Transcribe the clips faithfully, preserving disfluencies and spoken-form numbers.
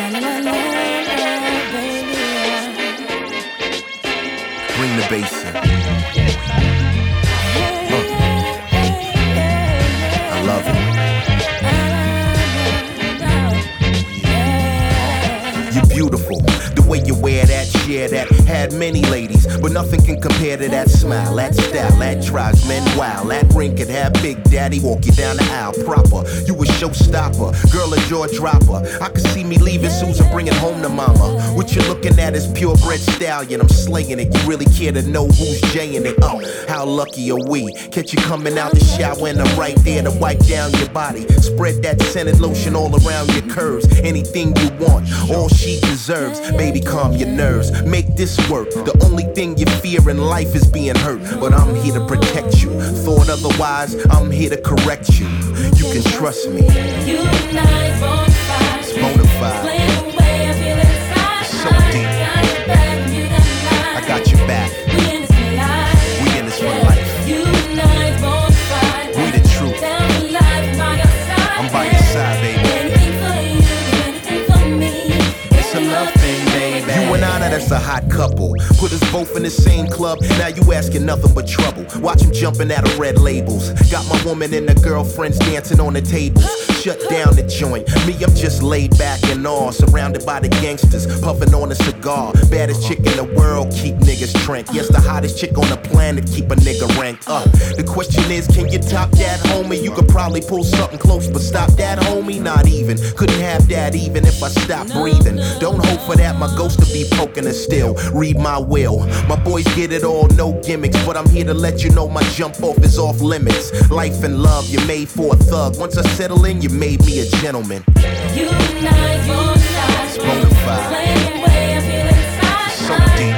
Bring the bass in. Huh. I love it. You're beautiful. The way you wear that, share that, had many ladies, but nothing can compare to that smile, that style, that drives men wild. That ring could have Big Daddy walk you down the aisle proper. You a showstopper, girl, a jaw dropper. I could see me leaving Susan, bringing home to mama. What you're looking at is purebred stallion. I'm slaying it. You really care to know who's jaying it? Oh, how lucky are we? Catch you coming out the shower and I'm right there to wipe down your body. Spread that scented lotion all around your curves. Anything you want, all she deserves. Baby, calm your nerves. Make this work. The only thing you fear in life is being hurt, but I'm here to protect you. Thought otherwise, I'm here to correct you. You can trust me. You and I bona fide. It's bona fide. Playing the way I feel inside. It's so deep. I got your back, you got mine. We in this for life. We in this for life. You and I bona fide. We the truth. Down for life, by your side. I'm by your side, baby. Anything for you, anything for me. It's a love thing, baby. You and I, now that's a hot couple. Put us both in the same club. Now you asking nothing but trouble. Watch him jumping out of red labels. Got my woman and the girlfriends dancing on the tables. Shut down the joint. Me, I'm just laid back and all, surrounded by the gangsters, puffing on a cigar. Baddest chick in the world, keep niggas trank. Yes, the hottest chick on the planet, keep a nigga ranked up. The question is, can you top that, homie? You could probably pull something close, but stop that, homie? Not even. Couldn't have that even if I stopped breathing. Don't hope for that, my ghost to be poking us still. Read my will. My boys get it all, no gimmicks, but I'm here to let you know my jump off is off limits. Life and love, you're made for a thug. Once I settle in, you made me a gentleman. You and I bona fide. It's bona fide. Playing the way I feel inside. So deep.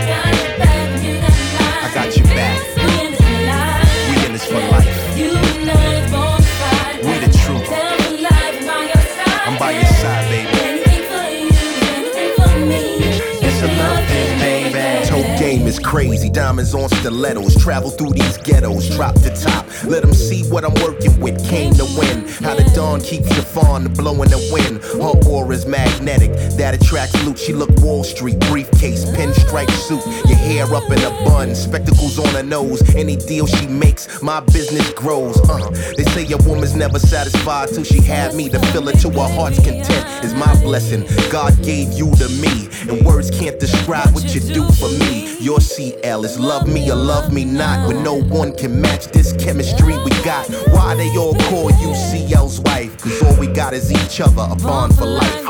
I got your back, you got mine. I got your back. We in this for life. You and I bona fide. We the truth. Down for life, by your side. I'm by your side, baby. Anything for you, anything for me. It's a love thing, baby. Toe game is crazy. Diamonds on stilettos. Travel through these ghettos. Drop to top. Let them see what I'm working with. Came to win. How the dawn keeps your fawn blowing the wind. Her aura's magnetic. That attracts loot. She look Wall Street. Briefcase. Pinstripe suit. Your hair up in a bun. Spectacles on her nose. Any deal she makes, my business grows. Uh, they say a woman's never satisfied till she had me. To fill her to her heart's content is my blessing. God gave you to me. And words can't describe what you do for me. Your C L is love me or love me not. When no one can match this chemistry we got. Why they all call you C L's wife? Cause all we got is each other, a bond for life.